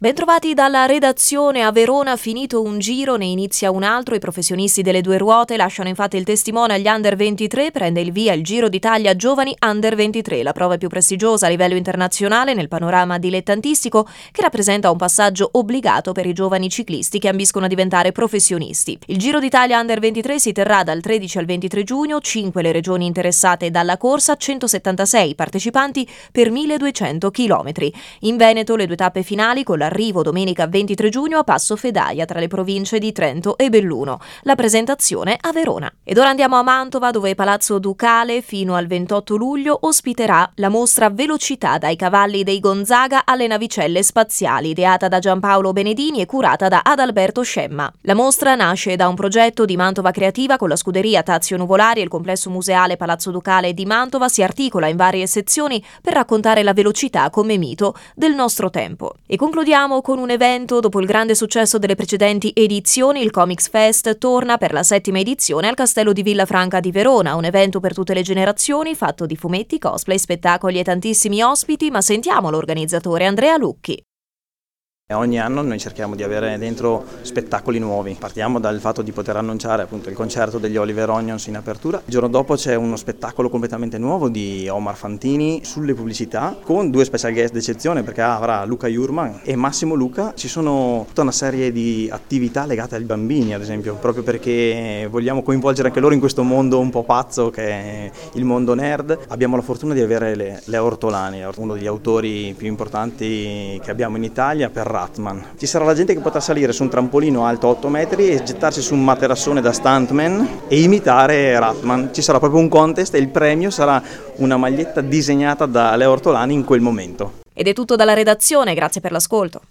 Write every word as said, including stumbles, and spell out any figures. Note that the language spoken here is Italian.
Bentrovati dalla redazione. A Verona, finito un giro, ne inizia un altro. I professionisti delle due ruote lasciano infatti il testimone agli under ventitré. Prende il via il Giro d'Italia Giovani under ventitré, la prova più prestigiosa a livello internazionale nel panorama dilettantistico, che rappresenta un passaggio obbligato per i giovani ciclisti che ambiscono a diventare professionisti. Il Giro d'Italia under ventitré si terrà dal tredici al ventitré giugno, cinque le regioni interessate dalla corsa, centosettantasei partecipanti per milleduecento chilometri. In Veneto le due tappe finali con la Arrivo domenica ventitré giugno a Passo Fedaia tra le province di Trento e Belluno. La presentazione a Verona. Ed ora andiamo a Mantova, dove Palazzo Ducale fino al ventotto luglio ospiterà la mostra Velocità dai cavalli dei Gonzaga alle navicelle spaziali, ideata da Giampaolo Benedini e curata da Adalberto Scemma. La mostra nasce da un progetto di Mantova Creativa con la scuderia Tazio Nuvolari e il complesso museale Palazzo Ducale di Mantova. Si articola in varie sezioni per raccontare la velocità come mito del nostro tempo. E concludiamo con un evento. Dopo il grande successo delle precedenti edizioni, il Comics Fest torna per la settima edizione al Castello di Villafranca di Verona, un evento per tutte le generazioni fatto di fumetti, cosplay, spettacoli e tantissimi ospiti, ma sentiamo l'organizzatore Andrea Lucchi. Ogni anno noi cerchiamo di avere dentro spettacoli nuovi. Partiamo dal fatto di poter annunciare appunto il concerto degli Oliver Onions in apertura. Il giorno dopo c'è uno spettacolo completamente nuovo di Omar Fantini sulle pubblicità, con due special guest d'eccezione, perché avrà Luca Jurman e Massimo Luca. Ci sono tutta una serie di attività legate ai bambini, ad esempio, proprio perché vogliamo coinvolgere anche loro in questo mondo un po' pazzo che è il mondo nerd. Abbiamo la fortuna di avere le, Leo Ortolani, uno degli autori più importanti che abbiamo in Italia, per Ratman. Ci sarà la gente che potrà salire su un trampolino alto otto metri e gettarsi su un materassone da stuntman e imitare Ratman. Ci sarà proprio un contest e il premio sarà una maglietta disegnata da Leo Ortolani in quel momento. Ed è tutto dalla redazione, grazie per l'ascolto.